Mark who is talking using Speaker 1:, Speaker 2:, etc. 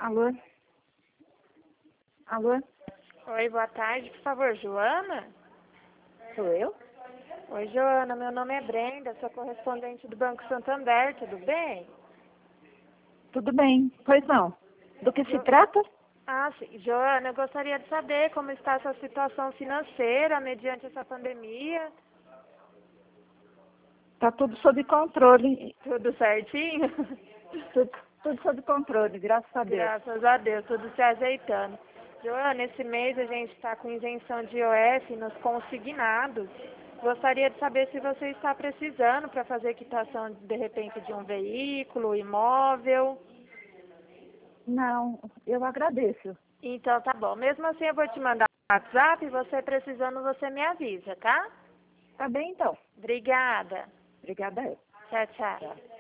Speaker 1: Alô? Alô?
Speaker 2: Oi, boa tarde. Por favor, Joana?
Speaker 1: Sou eu?
Speaker 2: Oi, Joana. Meu nome é Brenda, sou correspondente do Banco Santander, tudo bem?
Speaker 1: Tudo bem. Pois não. Do que se trata?
Speaker 2: Sim. Joana, eu gostaria de saber como está a sua situação financeira mediante essa pandemia.
Speaker 1: Tá tudo sob controle.
Speaker 2: Tudo certinho?
Speaker 1: Tudo sob controle, graças a Deus.
Speaker 2: Graças a Deus, tudo se ajeitando. Joana, esse mês a gente está com isenção de IOF nos consignados. Gostaria de saber se você está precisando para fazer quitação, de repente, de um veículo, imóvel.
Speaker 1: Não, eu agradeço.
Speaker 2: Então, tá bom. Mesmo assim, eu vou te mandar um WhatsApp. Você precisando, você me avisa, tá?
Speaker 1: Tá bem, então.
Speaker 2: Obrigada.
Speaker 1: Obrigada.
Speaker 2: Tchau, tchau.
Speaker 1: Tchau.